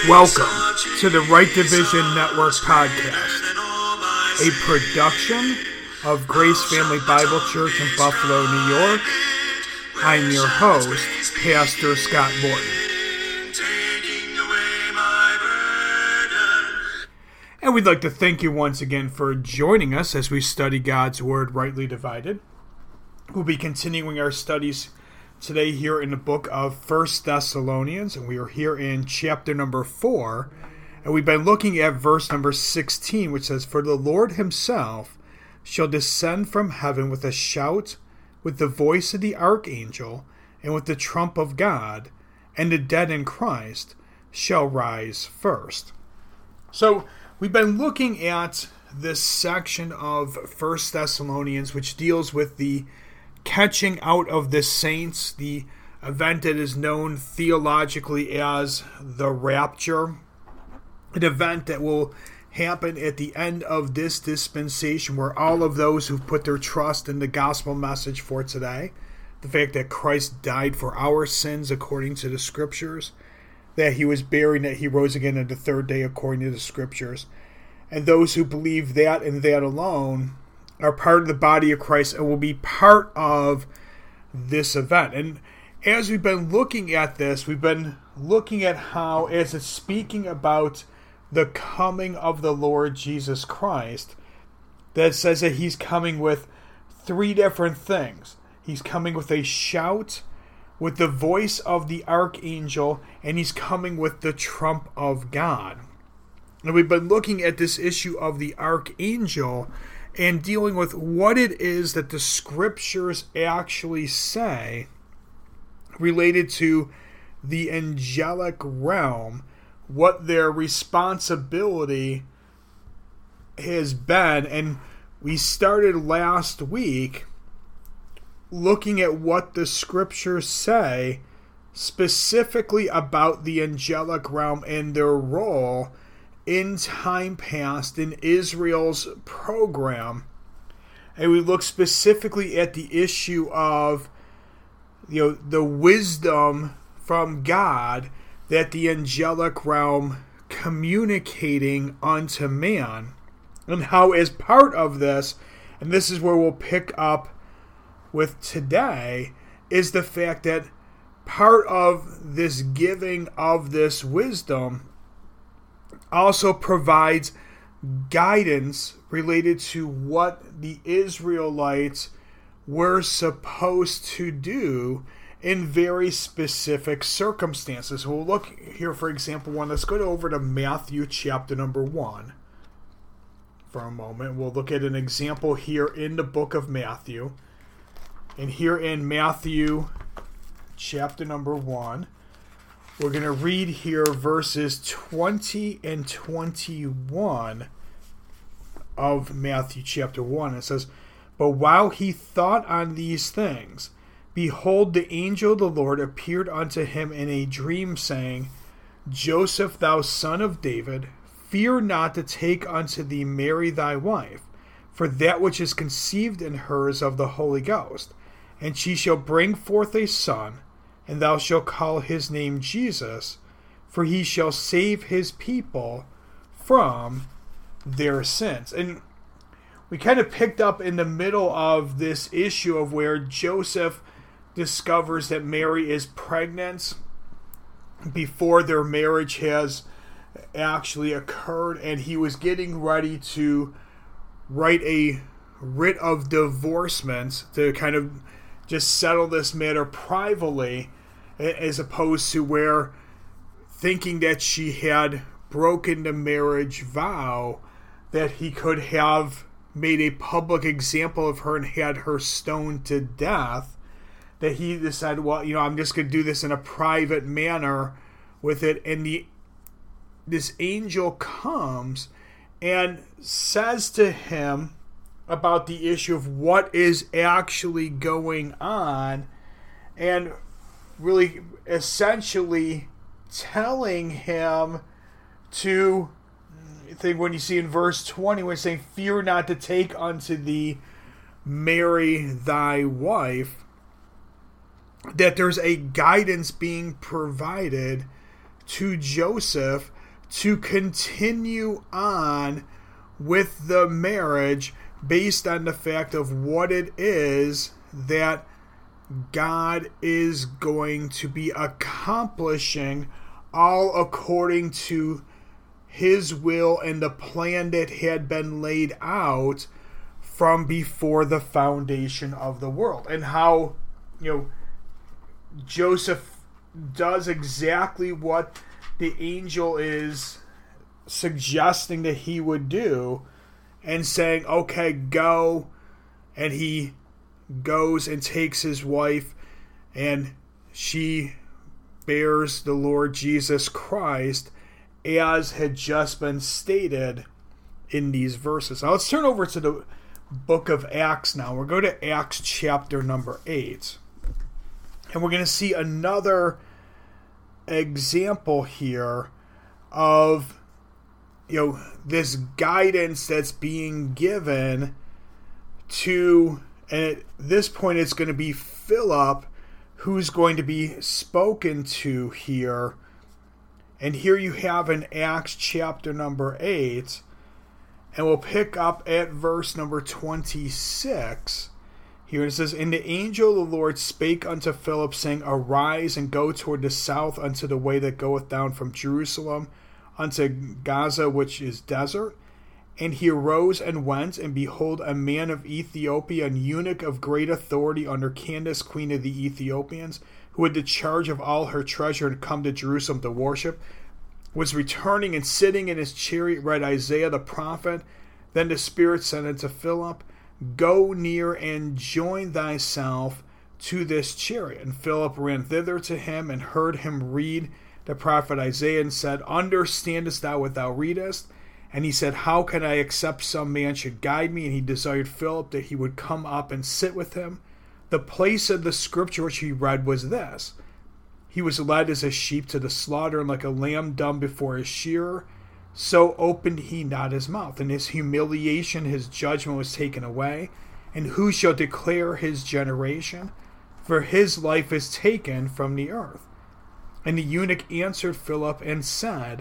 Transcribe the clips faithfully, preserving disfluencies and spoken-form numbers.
Welcome to the Right Division Network podcast, a production of Grace Family Bible Church in Buffalo, New York. I'm your host, Pastor Scott Morton. And we'd like to thank you once again for joining us as we study God's Word rightly divided. We'll be continuing our studies today here in the book of First Thessalonians, and we are here in chapter number four, and we've been looking at verse number sixteen, which says, "For the Lord himself shall descend from heaven with a shout, with the voice of the archangel, and with the trump of God, and the dead in Christ shall rise first." So we've been looking at this section of First Thessalonians, which deals with the catching out of the saints, the event that is known theologically as the rapture, an event that will happen at the end of this dispensation, where all of those who've put their trust in the gospel message for today, the fact that Christ died for our sins according to the scriptures, that he was buried, that he rose again on the third day according to the scriptures, and those who believe that and that alone are part of the body of Christ and will be part of this event. And as we've been looking at this, we've been looking at how, as it's speaking about the coming of the Lord Jesus Christ, that says that he's coming with three different things. He's coming with a shout, with the voice of the archangel, and he's coming with the trump of God. And we've been looking at this issue of the archangel and dealing with what it is that the scriptures actually say related to the angelic realm, what their responsibility has been. And we started last week looking at what the scriptures say specifically about the angelic realm and their role in time past in Israel's program. And we look specifically at the issue of, you know, the wisdom from God that the angelic realm communicating unto man, and how as part of this, and this is where we'll pick up with today, is the fact that part of this giving of this wisdom also provides guidance related to what the Israelites were supposed to do in very specific circumstances. We'll look here, for example, one. Let's go over to Matthew chapter number one for a moment. We'll look at an example here in the book of Matthew. And here in Matthew chapter number one, we're going to read here verses twenty and twenty-one of Matthew chapter one. It says, "But while he thought on these things, behold, the angel of the Lord appeared unto him in a dream, saying, Joseph, thou son of David, fear not to take unto thee Mary thy wife, for that which is conceived in her is of the Holy Ghost. And she shall bring forth a son, and thou shalt call his name Jesus, for he shall save his people from their sins." And we kind of picked up in the middle of this issue of where Joseph discovers that Mary is pregnant before their marriage has actually occurred, and he was getting ready to write a writ of divorcement to kind of just settle this matter privately, as opposed to where thinking that she had broken the marriage vow, that he could have made a public example of her and had her stoned to death, that he decided, well, you know, I'm just going to do this in a private manner with it. And the this angel comes and says to him about the issue of what is actually going on, and really essentially telling him to, I think when you see in verse twenty, when it's saying, "Fear not to take unto thee Mary thy wife," that there's a guidance being provided to Joseph to continue on with the marriage based on the fact of what it is that God is going to be accomplishing, all according to His will and the plan that had been laid out from before the foundation of the world. And how, you know, Joseph does exactly what the angel is suggesting that he would do, and saying, okay, go. And he goes and takes his wife, and she bears the Lord Jesus Christ, as had just been stated in these verses. Now let's turn over to the book of Acts now. We'll go to Acts chapter number eight. And we're going to see another example here of, you know, this guidance that's being given to, and at this point it's going to be Philip who's going to be spoken to here. And here you have in Acts chapter number eight, and we'll pick up at verse number twenty-six. Here it says, And the angel of the Lord spake unto Philip, saying, Arise and go toward the south unto the way that goeth down from Jerusalem unto Gaza, which is desert. And he arose and went, and behold, a man of Ethiopia, an eunuch of great authority under Candace, queen of the Ethiopians, who had the charge of all her treasure and come to Jerusalem to worship, was returning and sitting in his chariot, read Isaiah the prophet. Then the Spirit said unto Philip, Go near and join thyself to this chariot. And Philip ran thither to him, and heard him read the prophet Isaiah, and said, Understandest thou what thou readest? And he said, How can I, except some man should guide me? And he desired Philip that he would come up and sit with him. The place of the scripture which he read was this: He was led as a sheep to the slaughter, and like a lamb dumb before his shearer, so opened he not his mouth. In his humiliation his judgment was taken away. And who shall declare his generation? For his life is taken from the earth. And the eunuch answered Philip and said,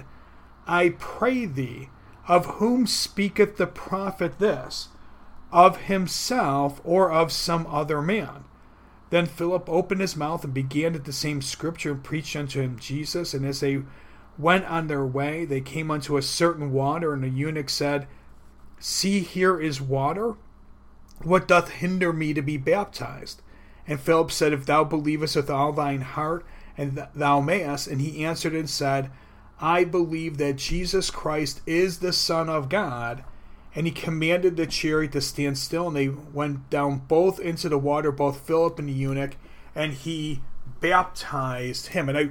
I pray thee, of whom speaketh the prophet this? Of himself, or of some other man? Then Philip opened his mouth and began at the same scripture, and preached unto him Jesus. And as they went on their way, they came unto a certain water, and the eunuch said, See, here is water. What doth hinder me to be baptized? And Philip said, If thou believest with all thine heart, and th- thou mayest. And he answered and said, I believe that Jesus Christ is the Son of God. And he commanded the chariot to stand still, and they went down both into the water, both Philip and the eunuch, and he baptized him. And I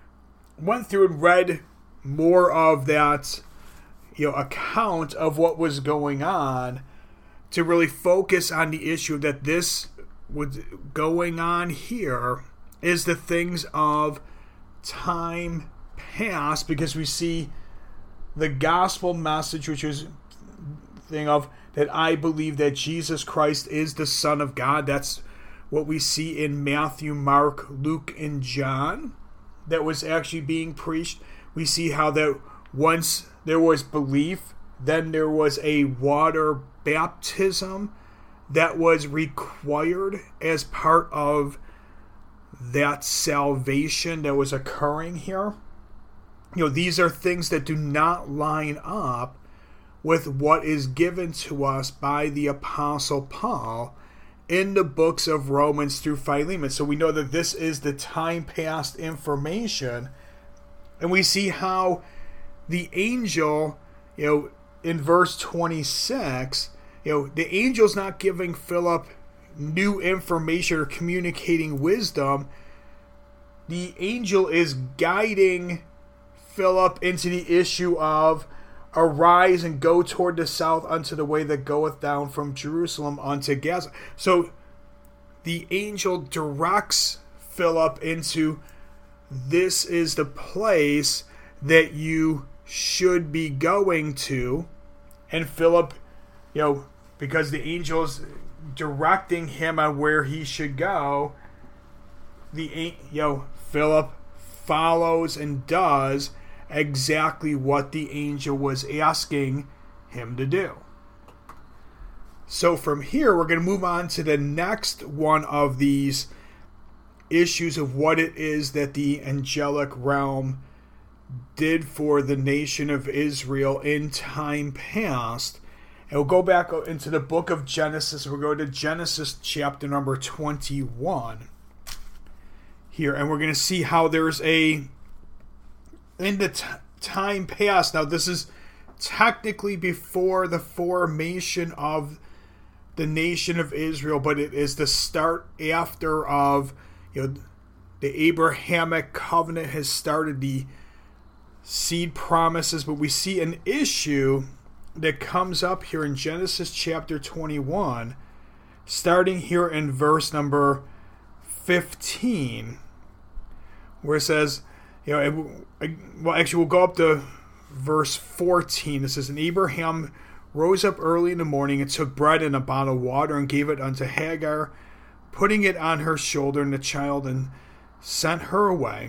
went through and read more of that, you know, account of what was going on, to really focus on the issue that this was going on here is the things of time past, because we see the gospel message, which is thing of that I believe that Jesus Christ is the Son of God. That's what we see in Matthew, Mark, Luke, and John that was actually being preached. We see how that once there was belief, then there was a water baptism that was required as part of that salvation that was occurring here. You know, these are things that do not line up with what is given to us by the Apostle Paul in the books of Romans through Philemon. So we know that this is the time past information. And we see how the angel, you know, in verse twenty-six, you know, the angel's not giving Philip new information or communicating wisdom. The angel is guiding Philip into the issue of arise and go toward the south unto the way that goeth down from Jerusalem unto Gaza. So the angel directs Philip into this is the place that you should be going to. And Philip, you know, because the angel's directing him on where he should go, the you know, Philip follows and does exactly what the angel was asking him to do. So from here, we're going to move on to the next one of these issues of what it is that the angelic realm did for the nation of Israel in time past. And we'll go back into the book of Genesis. We'll go to Genesis chapter number twenty-one here. And we're going to see how there's a, in the t- time past, now this is technically before the formation of the nation of Israel, but it is the start after of, you know, the Abrahamic covenant has started, the seed promises, but we see an issue that comes up here in Genesis chapter twenty-one, starting here in verse number fifteen, where it says, you know, well, actually, we'll go up to verse fourteen. It says, and Abraham rose up early in the morning and took bread and a bottle of water and gave it unto Hagar, putting it on her shoulder and the child, and sent her away.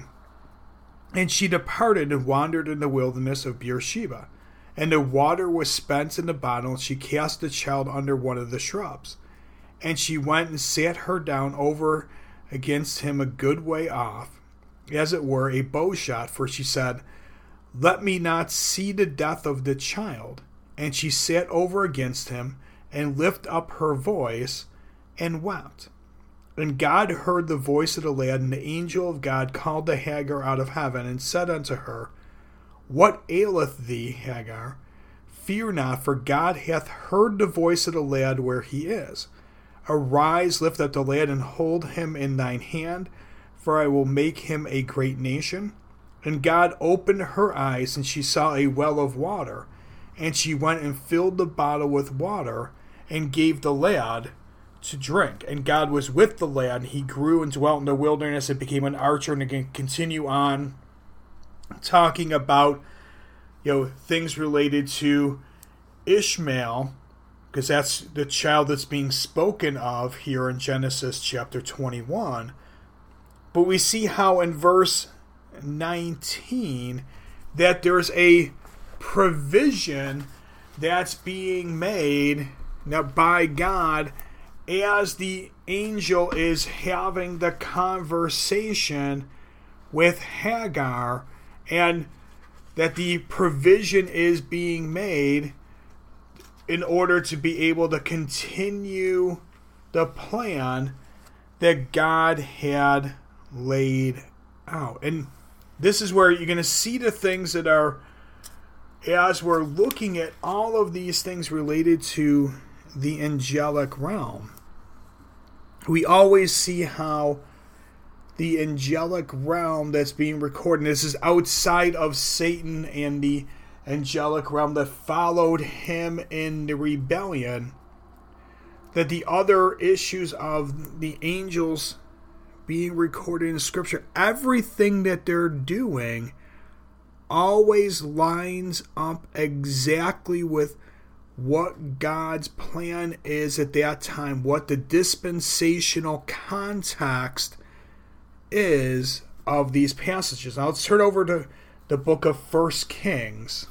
And she departed and wandered in the wilderness of Beersheba. And the water was spent in the bottle, and she cast the child under one of the shrubs. And she went and sat her down over against him a good way off, as it were a bow shot, for she said, let me not see the death of the child. And she sat over against him, and lifted up her voice, and wept. And God heard the voice of the lad, and the angel of God called to Hagar out of heaven, and said unto her, what aileth thee, Hagar? Fear not, for God hath heard the voice of the lad where he is. Arise, lift up the lad, and hold him in thine hand, for I will make him a great nation. And God opened her eyes, and she saw a well of water. And she went and filled the bottle with water, and gave the lad to drink. And God was with the lad, and he grew and dwelt in the wilderness, and became an archer. And again, continue on talking about, you know, things related to Ishmael, because that's the child that's being spoken of here in Genesis chapter twenty-one. But we see how in verse nineteen that there's a provision that's being made now by God as the angel is having the conversation with Hagar, and that the provision is being made in order to be able to continue the plan that God had laid out. And this is where you're going to see the things that are, as we're looking at all of these things related to the angelic realm, we always see how the angelic realm that's being recorded, and this is outside of Satan and the angelic realm that followed him in the rebellion, that the other issues of the angels being recorded in Scripture, everything that they're doing always lines up exactly with what God's plan is at that time, what the dispensational context is of these passages. Now let's turn over to the book of First Kings.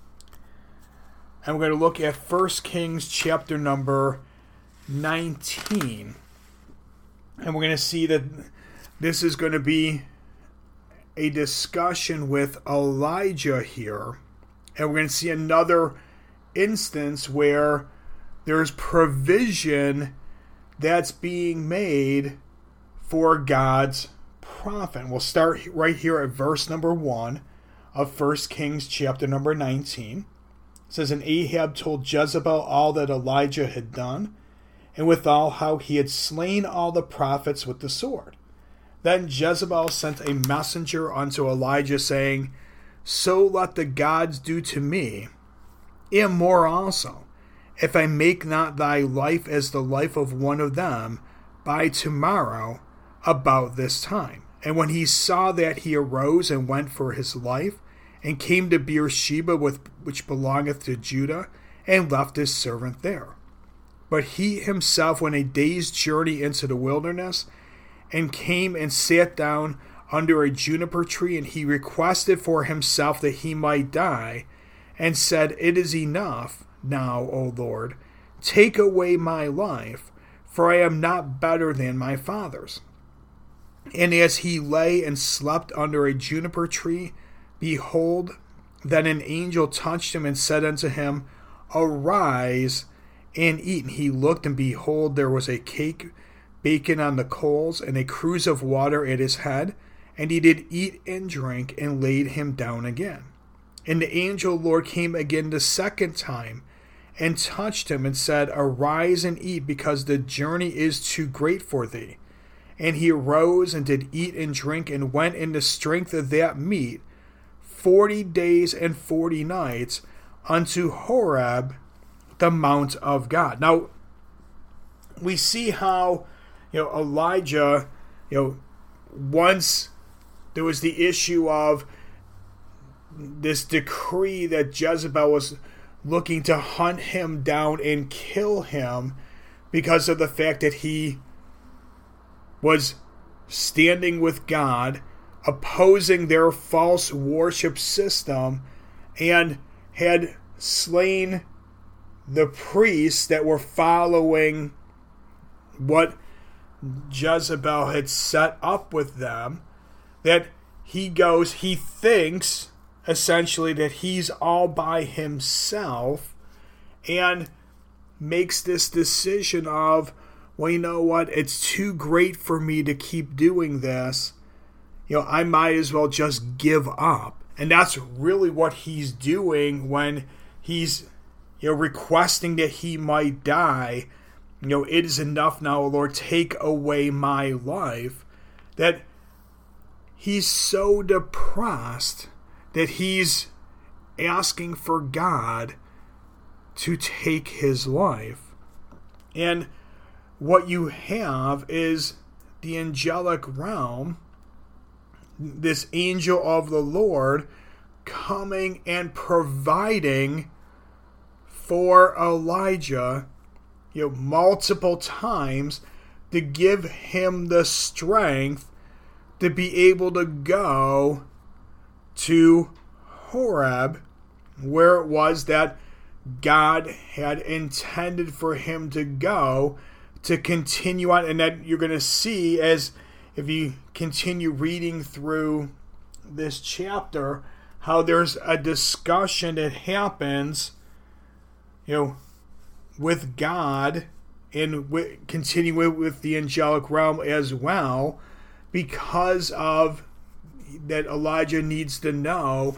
And we're going to look at First Kings chapter number nineteen. And we're going to see that this is going to be a discussion with Elijah here. And we're going to see another instance where there's provision that's being made for God's prophet. And we'll start right here at verse number one of First Kings chapter number nineteen. It says, and Ahab told Jezebel all that Elijah had done, and withal how he had slain all the prophets with the sword. Then Jezebel sent a messenger unto Elijah, saying, so let the gods do to me, and more also, if I make not thy life as the life of one of them by tomorrow about this time. And when he saw that, he arose and went for his life, and came to Beersheba, with, which belongeth to Judah, and left his servant there. But he himself went a day's journey into the wilderness, and came and sat down under a juniper tree, and he requested for himself that he might die, and said, It is enough now, O Lord, take away my life, for I am not better than my fathers. And as he lay and slept under a juniper tree, behold, then an angel touched him and said unto him, Arise and eat. And he looked, and behold, there was a cake baken on the coals, and a cruse of water at his head. And he did eat and drink, and laid him down again. And the angel of the Lord came again the second time, and touched him, and said, Arise and eat, because the journey is too great for thee. And he arose and did eat and drink, and went in the strength of that meat forty days and forty nights unto Horeb, the mount of God. Now, we see how, you know, Elijah, you know, once there was the issue of this decree that Jezebel was looking to hunt him down and kill him because of the fact that he was standing with God, opposing their false worship system, and had slain the priests that were following what Jezebel had set up with them. That he goes, he thinks essentially that he's all by himself, and makes this decision of, well, you know what, it's too great for me to keep doing this. You know, I might as well just give up. And that's really what he's doing when he's, you know, requesting that he might die. You know, it is enough now, Lord, take away my life. That he's so depressed that he's asking for God to take his life. And what you have is the angelic realm, this angel of the Lord coming and providing for Elijah, you know, multiple times to give him the strength to be able to go to Horeb, where it was that God had intended for him to go to continue on. And that you're going to see as if you continue reading through this chapter, how there's a discussion that happens, you know, with God, and w- continue with the angelic realm as well, because of that Elijah needs to know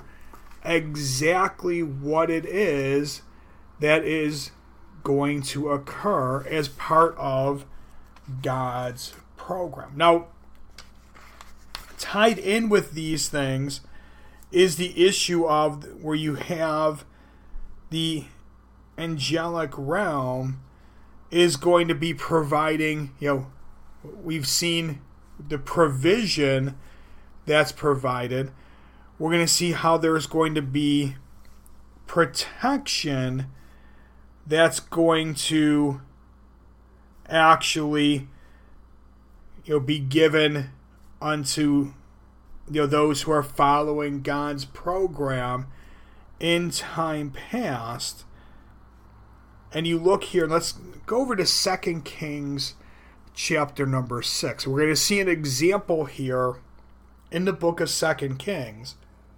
exactly what it is that is going to occur as part of God's program. Now, tied in with these things is the issue of where you have the angelic realm is going to be providing, you know, we've seen the provision that's provided. We're going to see how there's going to be protection that's going to actually, you know, be given unto, you know, those who are following God's program in time past. And you look here, let's go over to Second Kings chapter number six. We're going to see an example here in the book of Second Kings.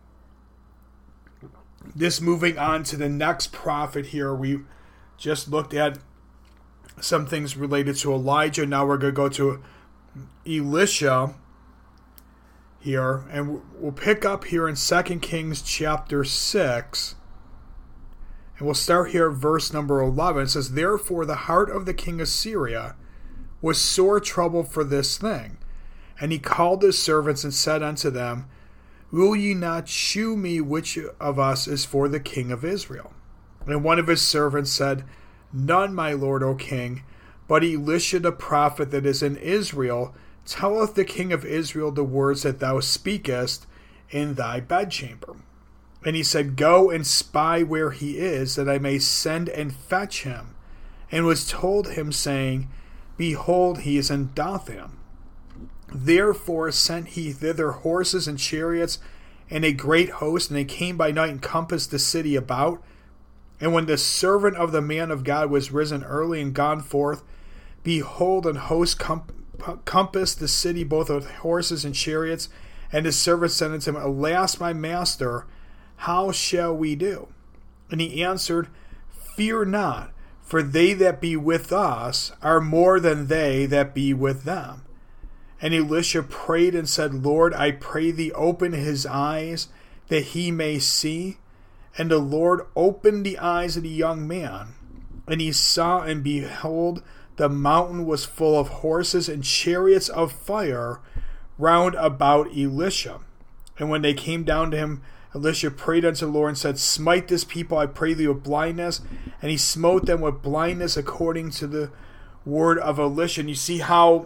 This moving on to the next prophet here. We just looked at some things related to Elijah. Now we're going to go to Elisha here. And we'll pick up here in Second Kings chapter six. And we'll start here at verse number eleven. It says, Therefore the heart of the king of Syria was sore troubled for this thing. And he called his servants and said unto them, Will ye not shew me which of us is for the king of Israel? And one of his servants said, None, my lord, O king, but Elisha the prophet that is in Israel telleth the king of Israel the words that thou speakest in thy bedchamber. And he said, Go and spy where he is, that I may send and fetch him. And was told him, saying, Behold, he is in Dothan. Therefore sent he thither horses and chariots and a great host, and they came by night and compassed the city about. And when the servant of the man of God was risen early and gone forth, behold, an host com- compassed the city both with horses and chariots. And his servant said unto him, Alas, my master, how shall we do? And he answered, Fear not, for they that be with us are more than they that be with them. And Elisha prayed and said, Lord, I pray thee, open his eyes, that he may see. And the Lord opened the eyes of the young man, and he saw, and behold, the mountain was full of horses and chariots of fire round about Elisha. And when they came down to him, Elisha prayed unto the Lord and said, Smite this people, I pray thee, with blindness. And he smote them with blindness according to the word of Elisha. And you see how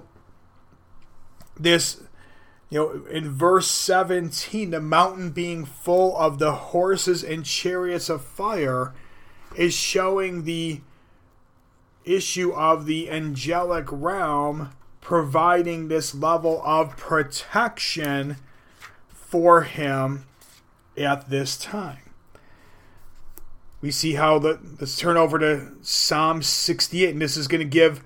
this, you know, in verse seventeen, the mountain being full of the horses and chariots of fire is showing the issue of the angelic realm providing this level of protection for him at this time. We see how the, let's turn over to Psalm sixty-eight, and this is going to give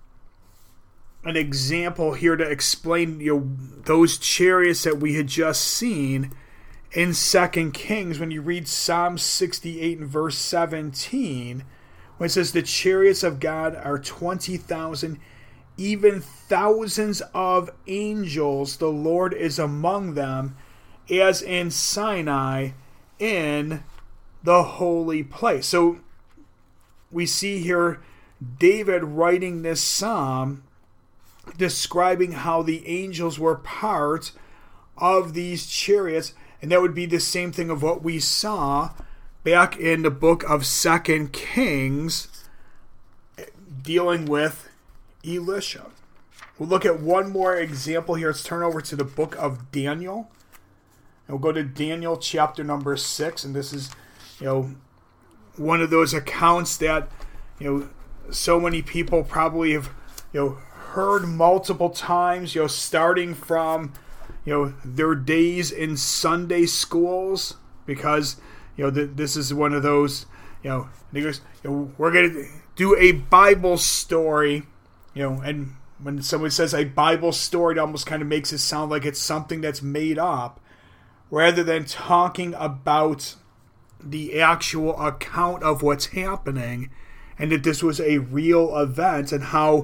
an example here to explain, you know, those chariots that we had just seen in Second Kings. When you read Psalm sixty-eight and verse seventeen, when it says, The chariots of God are twenty thousand, even thousands of angels, the Lord is among them, as in Sinai in the holy place. So we see here David writing this psalm describing how the angels were part of these chariots, and that would be the same thing of what we saw back in the book of Second Kings dealing with Elisha. We'll look at one more example here. Let's turn over to the book of Daniel. And we'll go to Daniel chapter number six, and this is, you know, one of those accounts that, you know, so many people probably have, you know, heard multiple times, you know, starting from, you know, their days in Sunday schools, because, you know, th- this is one of those, you know, they goes, you know, we're going to do a Bible story, you know, and when someone says a Bible story, it almost kind of makes it sound like it's something that's made up, rather than talking about the actual account of what's happening, and that this was a real event, and how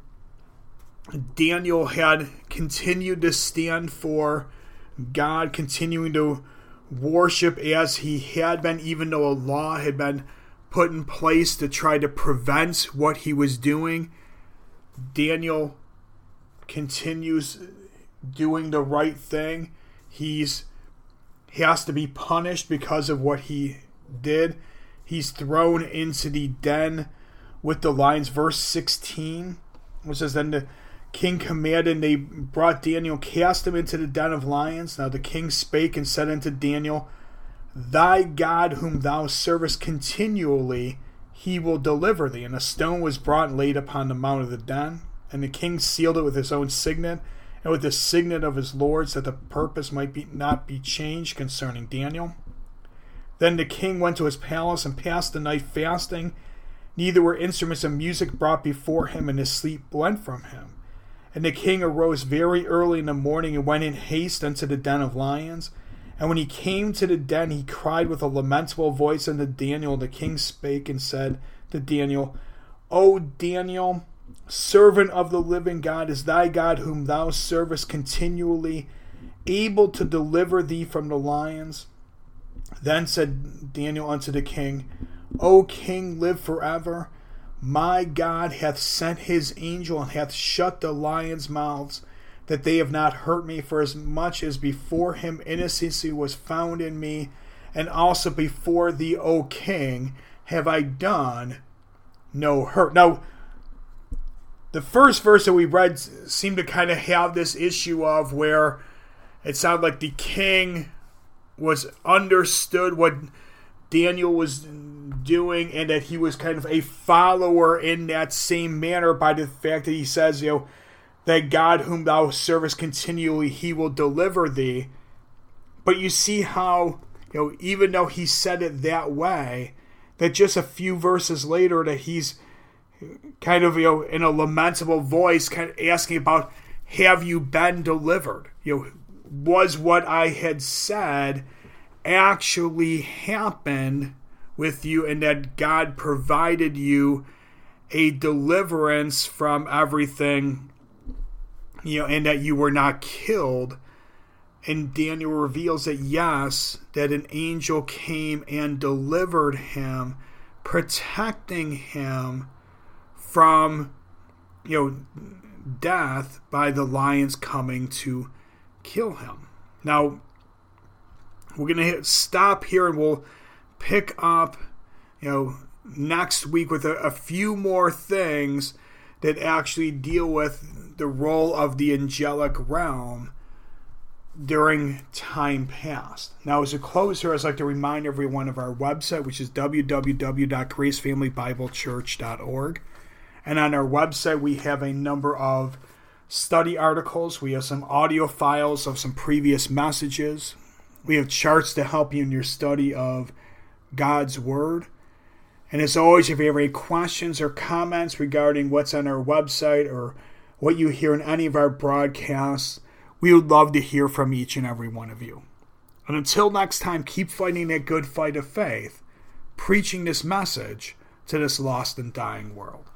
Daniel had continued to stand for God, continuing to worship as he had been, even though a law had been put in place to try to prevent what he was doing. Daniel continues doing the right thing. He's he has to be punished because of what he did. He's thrown into the den with the lions. Verse sixteen, which says, Then the king commanded, and they brought Daniel, cast him into the den of lions. Now the king spake and said unto Daniel, Thy God whom thou servest continually, he will deliver thee. And a stone was brought and laid upon the mount of the den. And the king sealed it with his own signet, and with the signet of his lords, that the purpose might be not be changed concerning Daniel. Then the king went to his palace and passed the night fasting. Neither were instruments of music brought before him, and his sleep went from him. And the king arose very early in the morning and went in haste unto the den of lions. And when he came to the den, he cried with a lamentable voice unto Daniel. And the king spake and said to Daniel, O Daniel, servant of the living God, is thy God whom thou servest continually able to deliver thee from the lions? Then said Daniel unto the king, O king, live forever. My God hath sent his angel, and hath shut the lions' mouths, that they have not hurt me, for as much as before him innocency was found in me, and also before thee, O king, have I done no hurt. Now, the first verse that we read seemed to kind of have this issue of where it sounded like the king was understood what Daniel was doing, and that he was kind of a follower in that same manner by the fact that he says, you know, that God whom thou servest continually, he will deliver thee. But you see how, you know, even though he said it that way, that just a few verses later that he's kind of, you know, in a lamentable voice, kind of asking about, have you been delivered? You know, was what I had said actually happened with you, and that God provided you a deliverance from everything, you know, and that you were not killed. And Daniel reveals that yes, that an angel came and delivered him, protecting him from, you know, death by the lions coming to kill him. Now, we're going to stop here and we'll pick up, you know, next week with a, a few more things that actually deal with the role of the angelic realm during time past. Now, as a close here, I'd like to remind everyone of our website, which is w w w dot grace family bible church dot org. And on our website, we have a number of study articles. We have some audio files of some previous messages. We have charts to help you in your study of God's Word. And as always, if you have any questions or comments regarding what's on our website or what you hear in any of our broadcasts, we would love to hear from each and every one of you. And until next time, keep fighting that good fight of faith, preaching this message to this lost and dying world.